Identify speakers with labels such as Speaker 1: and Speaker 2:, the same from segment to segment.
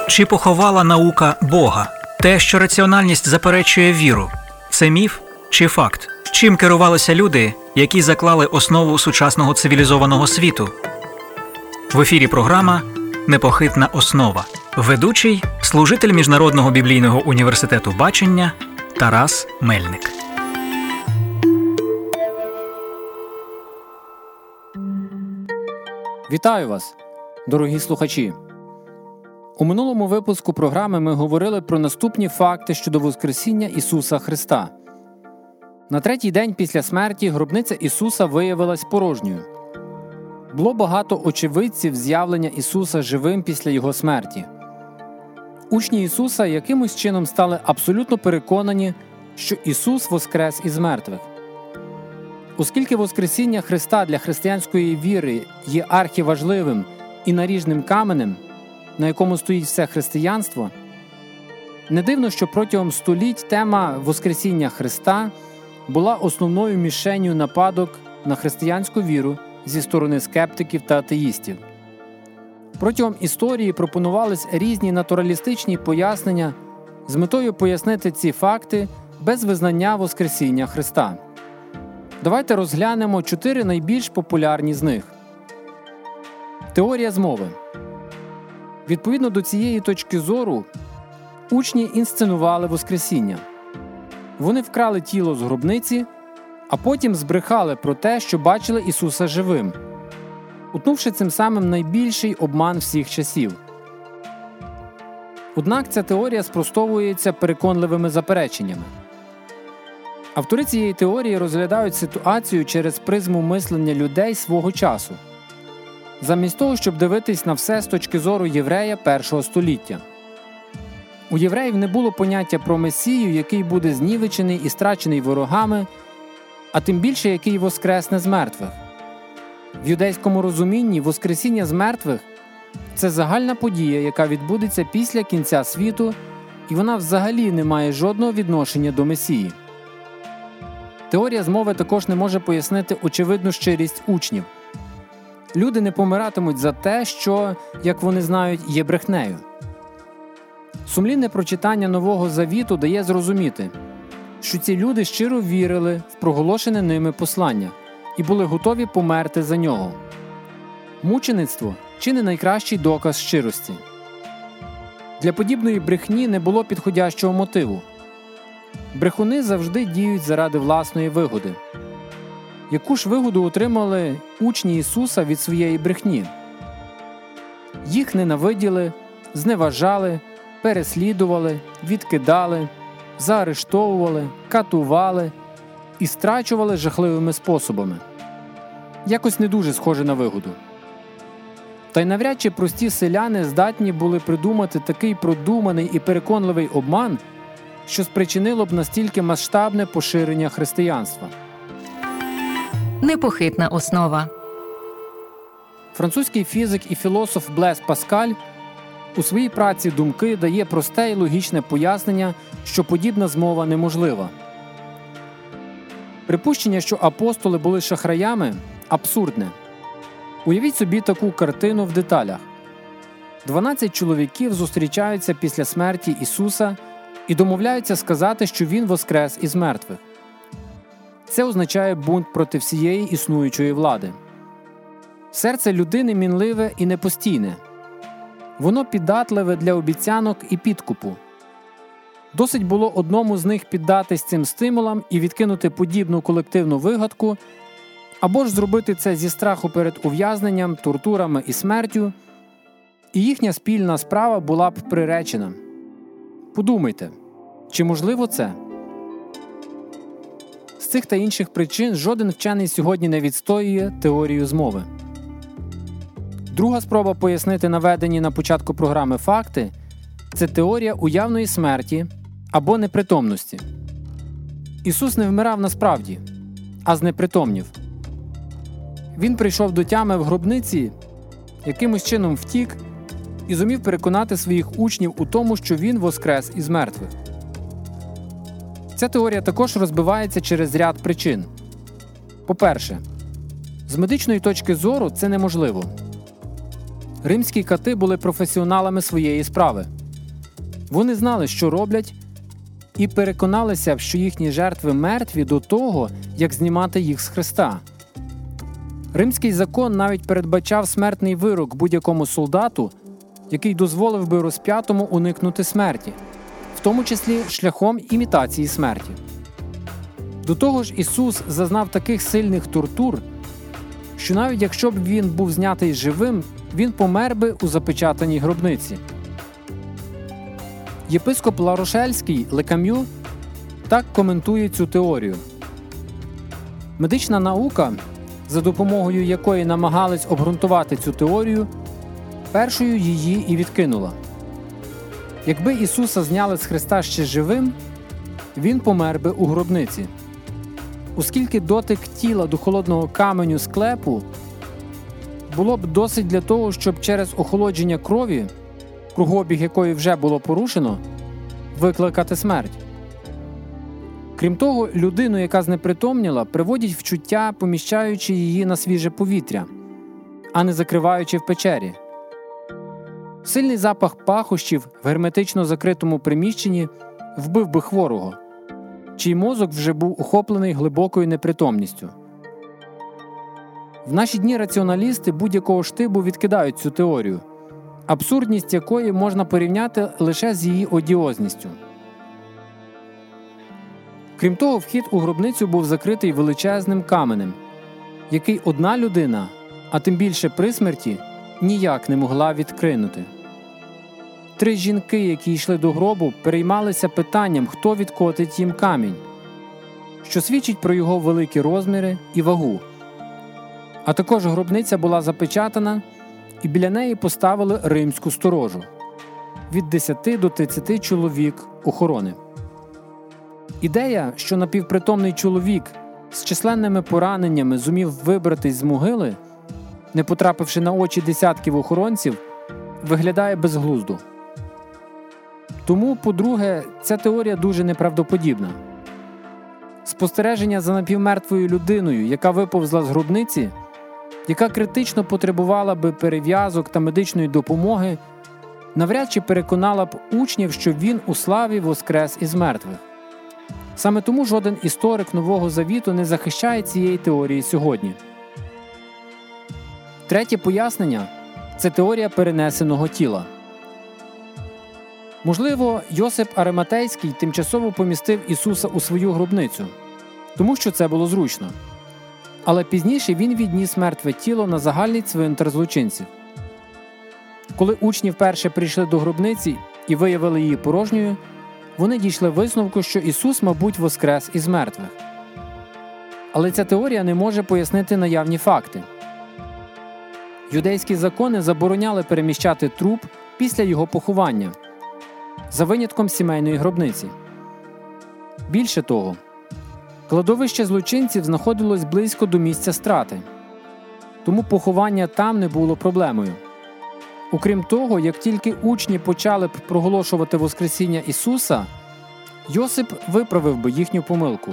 Speaker 1: Чи поховала наука Бога? Те, що раціональність заперечує віру – це міф чи факт? Чим керувалися люди, які заклали основу сучасного цивілізованого світу? В ефірі програма «Непохитна основа». Ведучий – служитель Міжнародного біблійного університету бачення Тарас Мельник.
Speaker 2: Вітаю вас, дорогі слухачі! У минулому випуску програми ми говорили про наступні факти щодо Воскресіння Ісуса Христа. На третій день після смерті гробниця Ісуса виявилась порожньою. Було багато очевидців з'явлення Ісуса живим після Його смерті. Учні Ісуса якимось чином стали абсолютно переконані, що Ісус воскрес із мертвих. Оскільки Воскресіння Христа для християнської віри є архіважливим і наріжним каменем, на якому стоїть все християнство, не дивно, що протягом століть тема Воскресіння Христа була основною мішенню нападок на християнську віру зі сторони скептиків та атеїстів. Протягом історії пропонувались різні натуралістичні пояснення з метою пояснити ці факти без визнання Воскресіння Христа. Давайте розглянемо 4 найбільш популярні з них. Теорія змови. Відповідно до цієї точки зору, учні інсценували Воскресіння. Вони вкрали тіло з гробниці, а потім збрехали про те, що бачили Ісуса живим, утнувши цим самим найбільший обман всіх часів. Однак ця теорія спростовується переконливими запереченнями. Автори цієї теорії розглядають ситуацію через призму мислення людей свого часу, замість того, щоб дивитись на все з точки зору єврея першого століття. У євреїв не було поняття про Месію, який буде знівечений і страчений ворогами, а тим більше, який воскресне з мертвих. В юдейському розумінні Воскресіння з мертвих – це загальна подія, яка відбудеться після кінця світу, і вона взагалі не має жодного відношення до Месії. Теорія змови також не може пояснити очевидну щирість учнів. Люди не помиратимуть за те, що, як вони знають, є брехнею. Сумлінне прочитання Нового Завіту дає зрозуміти, що ці люди щиро вірили в проголошене ними послання і були готові померти за нього. Мучеництво – чи не найкращий доказ щирості. Для подібної брехні не було підходящого мотиву. Брехуни завжди діють заради власної вигоди. Яку ж вигоду отримали учні Ісуса від своєї брехні? Їх ненавиділи, зневажали, переслідували, відкидали, заарештовували, катували і страчували жахливими способами. Якось не дуже схоже на вигоду. Та й навряд чи прості селяни здатні були придумати такий продуманий і переконливий обман, що спричинило б настільки масштабне поширення християнства.
Speaker 3: Непохитна основа.
Speaker 2: Французький фізик і філософ Блез Паскаль у своїй праці «Думки» дає просте і логічне пояснення, що подібна змова неможлива. Припущення, що апостоли були шахраями, абсурдне. Уявіть собі таку картину в деталях. 12 чоловіків зустрічаються після смерті Ісуса і домовляються сказати, що Він воскрес із мертвих. Це означає бунт проти всієї існуючої влади. Серце людини мінливе і непостійне. Воно піддатливе для обіцянок і підкупу. Досить було одному з них піддатись цим стимулам і відкинути подібну колективну вигадку, або ж зробити це зі страху перед ув'язненням, тортурами і смертю, і їхня спільна справа була б приречена. Подумайте, чи можливо це? З цих та інших причин жоден вчений сьогодні не відстоює теорію змови. Друга спроба пояснити наведені на початку програми факти – це теорія уявної смерті або непритомності. Ісус не вмирав насправді, а знепритомнів. Він прийшов до тями в гробниці, якимось чином втік і зумів переконати своїх учнів у тому, що Він воскрес із мертвих. Ця теорія також розбивається через ряд причин. По-перше, з медичної точки зору це неможливо. Римські кати були професіоналами своєї справи. Вони знали, що роблять, і переконалися, що їхні жертви мертві до того, як знімати їх з хреста. Римський закон навіть передбачав смертний вирок будь-якому солдату, який дозволив би розп'ятому уникнути смерті, в тому числі шляхом імітації смерті. До того ж, Ісус зазнав таких сильних тортур, що навіть якщо б він був знятий живим, він помер би у запечатаній гробниці. Єпископ Ларошельський Лекам'ю так коментує цю теорію. Медична наука, за допомогою якої намагались обґрунтувати цю теорію, першою її і відкинула. Якби Ісуса зняли з хреста ще живим, він помер би у гробниці. Оскільки дотик тіла до холодного каменю склепу було б досить для того, щоб через охолодження крові, кругообіг якої вже було порушено, викликати смерть. Крім того, людину, яка знепритомніла, приводять в чуття, поміщаючи її на свіже повітря, а не закриваючи в печері. Сильний запах пахощів в герметично закритому приміщенні вбив би хворого, чий мозок вже був охоплений глибокою непритомністю. В наші дні раціоналісти будь-якого штибу відкидають цю теорію, абсурдність якої можна порівняти лише з її одіозністю. Крім того, вхід у гробницю був закритий величезним каменем, який одна людина, а тим більше при смерті, ніяк не могла відкинути. 3 жінки, які йшли до гробу, переймалися питанням, хто відкотить їм камінь, що свідчить про його великі розміри і вагу. А також гробниця була запечатана, і біля неї поставили римську сторожу – від 10 до 30 чоловік охорони. Ідея, що напівпритомний чоловік з численними пораненнями зумів вибратись з могили, не потрапивши на очі десятків охоронців, виглядає безглуздо. Тому, по-друге, ця теорія дуже неправдоподібна. Спостереження за напівмертвою людиною, яка виповзла з гробниці, яка критично потребувала би перев'язок та медичної допомоги, навряд чи переконала б учнів, що він у славі воскрес із мертвих. Саме тому жоден історик Нового Завіту не захищає цієї теорії сьогодні. Третє пояснення – це теорія перенесеного тіла. Можливо, Йосип Ариматейський тимчасово помістив Ісуса у свою гробницю, тому що це було зручно. Але пізніше він відніс мертве тіло на загальний цвинтар злочинців. Коли учні вперше прийшли до гробниці і виявили її порожньою, вони дійшли висновку, що Ісус, мабуть, воскрес із мертвих. Але ця теорія не може пояснити наявні факти. Юдейські закони забороняли переміщати труп після його поховання, за винятком сімейної гробниці. Більше того, кладовище злочинців знаходилось близько до місця страти, тому поховання там не було проблемою. Окрім того, як тільки учні почали б проголошувати Воскресіння Ісуса, Йосип виправив би їхню помилку.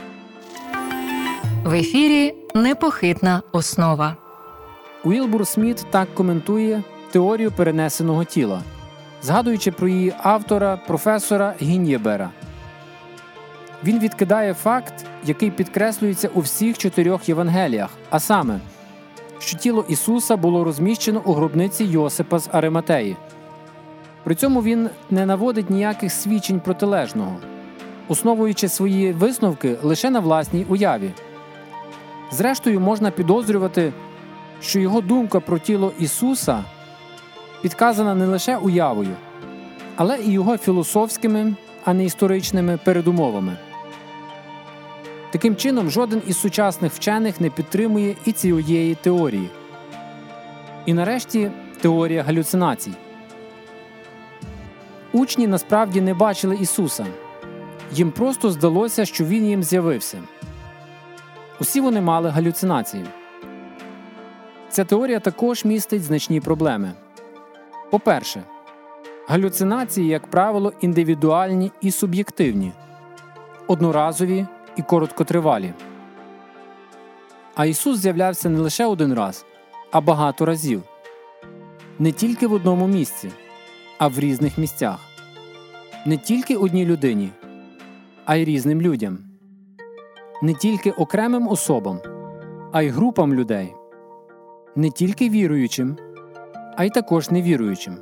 Speaker 3: В ефірі «Непохитна основа».
Speaker 2: Уілбур Сміт так коментує теорію перенесеного тіла, згадуючи про її автора, професора Гін'єбера. Він відкидає факт, який підкреслюється у всіх 4 Євангеліях, а саме, що тіло Ісуса було розміщено у гробниці Йосипа з Ариматеї. При цьому він не наводить ніяких свідчень протилежного, основуючи свої висновки лише на власній уяві. Зрештою, можна підозрювати, що його думка про тіло Ісуса підказана не лише уявою, але і його філософськими, а не історичними передумовами. Таким чином, жоден із сучасних вчених не підтримує і цієї теорії. І нарешті, теорія галюцинацій. Учні насправді не бачили Ісуса. Їм просто здалося, що Він їм з'явився. Усі вони мали галюцинації. Ця теорія також містить значні проблеми. По-перше, галюцинації, як правило, індивідуальні і суб'єктивні, одноразові і короткотривалі. А Ісус з'являвся не лише один раз, а багато разів. Не тільки в одному місці, а в різних місцях. не тільки одній людині, а й різним людям. Не тільки окремим особам, а й групам людей. Не тільки віруючим, а й також невіруючим.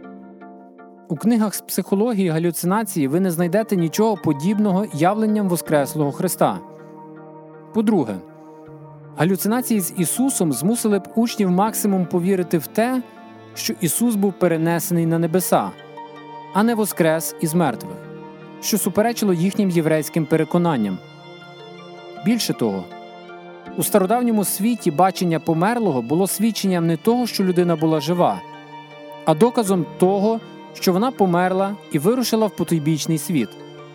Speaker 2: У книгах з психології галюцинації ви не знайдете нічого подібного явленням Воскреслого Христа. По-друге, галюцинації з Ісусом змусили б учнів максимум повірити в те, що Ісус був перенесений на небеса, а не воскрес із мертвих, що суперечило їхнім єврейським переконанням. Більше того, у стародавньому світі бачення померлого було свідченням не того, що людина була жива, а доказом того, що вона померла і вирушила в потойбічний світ.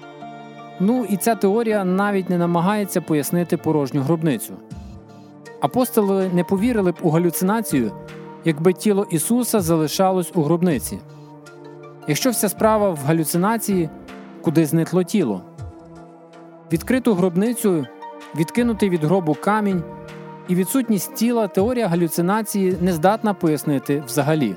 Speaker 2: Ну і ця теорія навіть не намагається пояснити порожню гробницю. Апостоли не повірили б у галюцинацію, якби тіло Ісуса залишалось у гробниці. Якщо вся справа в галюцинації, куди зникло тіло? Відкриту гробницю, відкинутий від гробу камінь і відсутність тіла теорія галюцинації не здатна пояснити взагалі.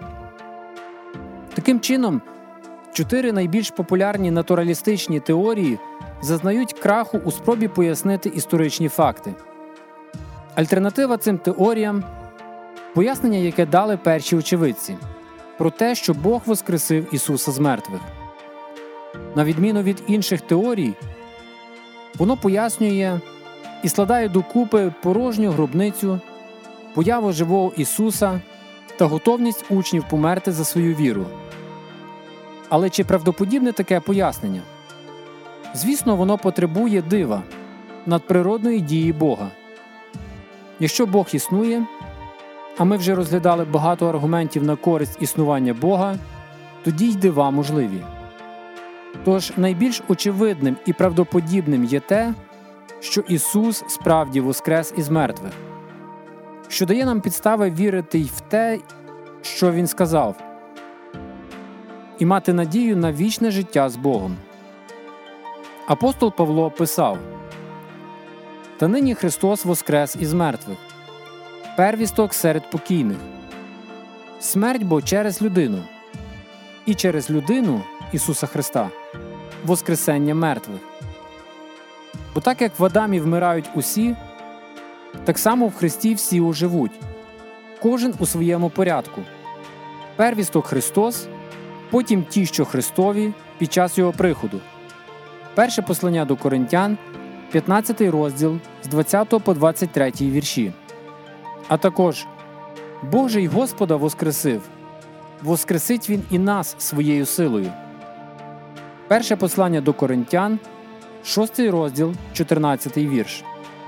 Speaker 2: Таким чином, 4 найбільш популярні натуралістичні теорії зазнають краху у спробі пояснити історичні факти. Альтернатива цим теоріям – пояснення, яке дали перші очевидці, про те, що Бог воскресив Ісуса з мертвих. На відміну від інших теорій, воно пояснює і складає докупи порожню гробницю, появу живого Ісуса та готовність учнів померти за свою віру. Але чи правдоподібне таке пояснення? Звісно, воно потребує дива, надприродної дії Бога. Якщо Бог існує, а ми вже розглядали багато аргументів на користь існування Бога, тоді й дива можливі. Тож найбільш очевидним і правдоподібним є те, що Ісус справді воскрес із мертвих, що дає нам підстави вірити й в те, що Він сказав, і мати надію на вічне життя з Богом. Апостол Павло писав: «Та нині Христос воскрес із мертвих, первісток серед покійних. Смерть бо через людину, і через людину Ісуса Христа воскресення мертвих. Бо так як в Адамі вмирають усі, так само в Христі всі оживуть, кожен у своєму порядку. Первісток Христос, потім ті, що Христові під час Його приходу». Перше послання до Коринтян, 15 розділ, з 20 по 23 вірші. А також «Бог же й Господа воскресив, воскресить Він і нас своєю силою». Перше послання до Коринтян, 6 розділ, 14 вірш.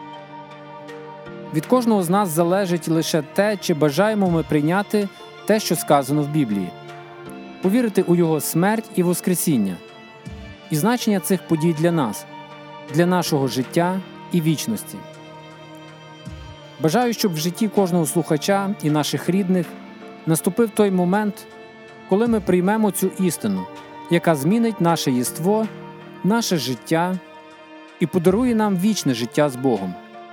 Speaker 2: Від кожного з нас залежить лише те, чи бажаємо ми прийняти те, що сказано в Біблії, повірити у Його смерть і воскресіння, і значення цих подій для нас, для нашого життя і вічності. Бажаю, щоб в житті кожного слухача і наших рідних наступив той момент, коли ми приймемо цю істину, яка змінить наше єство, наше життя і подарує нам вічне життя з Богом.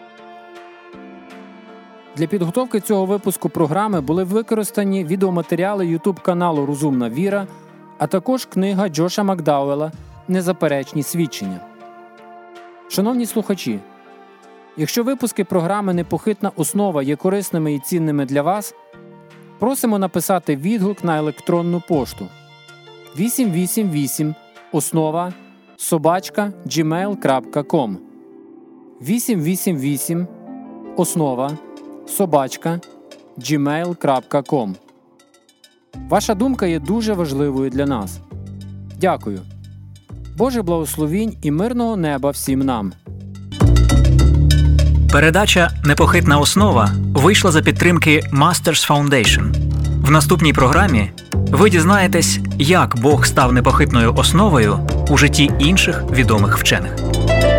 Speaker 2: Для підготовки цього випуску програми були використані відеоматеріали YouTube-каналу «Розумна віра», а також книга Джоша Макдауелла «Незаперечні свідчення». Шановні слухачі, якщо випуски програми «Непохитна основа» є корисними і цінними для вас, просимо написати відгук на електронну пошту 888основа@gmail.com 888основа@gmail.com. Ваша думка є дуже важливою для нас. Дякую. Боже благословінь і мирного неба всім нам.
Speaker 1: Передача «Непохитна основа» вийшла за підтримки Masters Foundation. В наступній програмі ви дізнаєтесь, як Бог став непохитною основою у житті інших відомих вчених.